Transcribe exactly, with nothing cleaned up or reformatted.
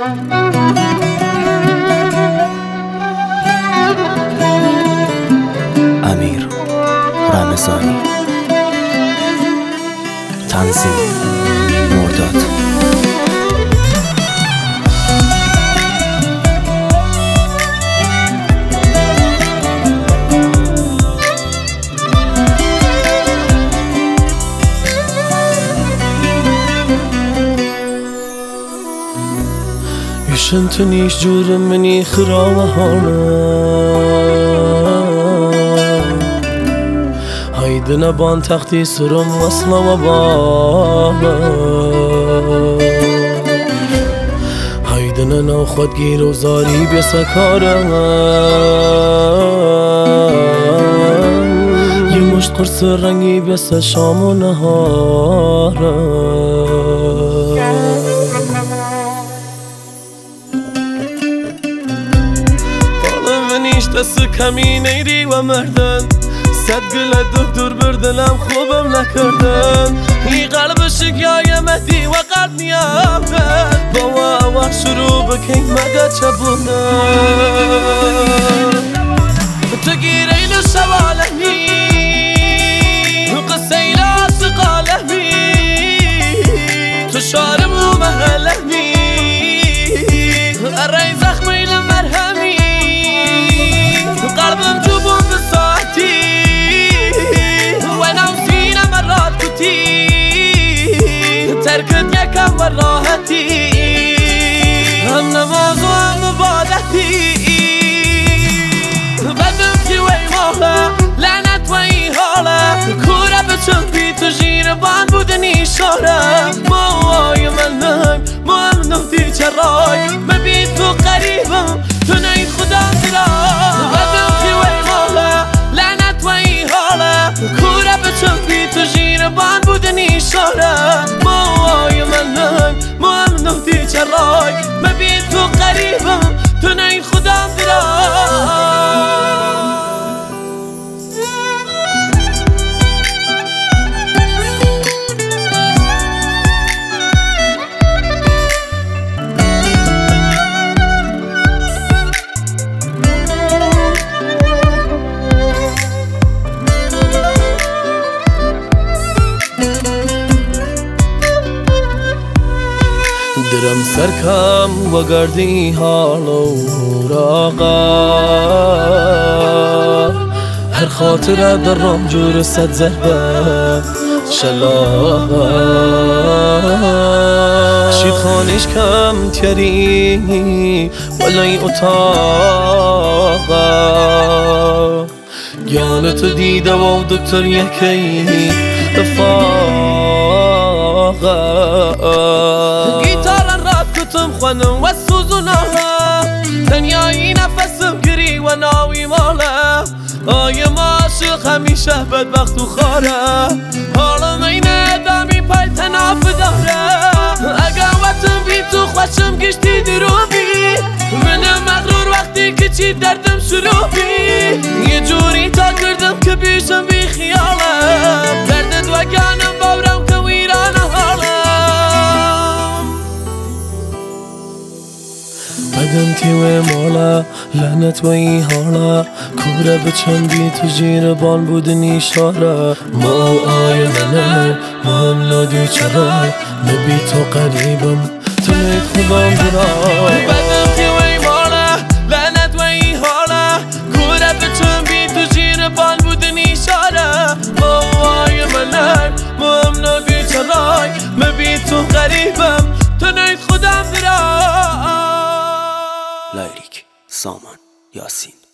امیر رمضانی، تنظیم مرداد. يشنتنيش جور مني خراوهانا هيدنا بان تختي سرم وصلا وبانا هيدنا ناخد گیر و زاری بسكارا یه مشت قرص رنگی بس شام و نهارا دست کمی نیری و مردن صد گل دکتر بردلم خوبم نکردن ای قلب شکیای مهدی و قلب نیامدن با اول شروع بکن مگه چبونن تو گیرین و شوالمی قصه ایلا سقالمی تو شارم و محلمی ارای زخمی لمرهمی قلبم جبون بساعتي وانا وسينا مرات كتير تركت يكم وراهتي انا موضوع مبادتي بدم في وي مولا لعنت وي هالا كورا بتشبي تجير بان بودني شارا موي منهم ممنوع دي جراي ما بيت قريبا تنين خدا دراي کورا به چوبی تو جیر بان بودنی شاره موهای منم ممنوع دی چرای مبین تو قریبم تو نین خودم درای درم سرکم و گردی حال و راقا هر خاطره در رام جور صد ضربه شلاقا شید خانش کم تیری ولای اتاقا گیانت دیده و دکتر یکی افاقا گیتار راد کتم خونم و سوزوناها دنیایی نفسم گری و ناوی ماله آی ماشق همیشه بدبخت و خاره حالم این ادامی پای تناف داره اگه وقتم بی تو خوشم گشتی دروبی منم مغرور وقتی که چی دردم شروع بی یه جوری تا کردم که بیشم بی خیالم دردت و گانم باورم که ویرانه حالم بدم تیوه مالا لعنت و ای حالا کوره بچم بی تو جیر بان بودنی شاره ما آی منه ما هم نادی چرای نبی تو قریبم تو نید خودم درای بدم تیوه مالا لعنت و ای حالا کوره بچم بی تو جیر بان بودنی شاره ما آی منه ما هم نادی چرای نبی تو قریبم تو نید خودم درای لایریک سامان یاسین.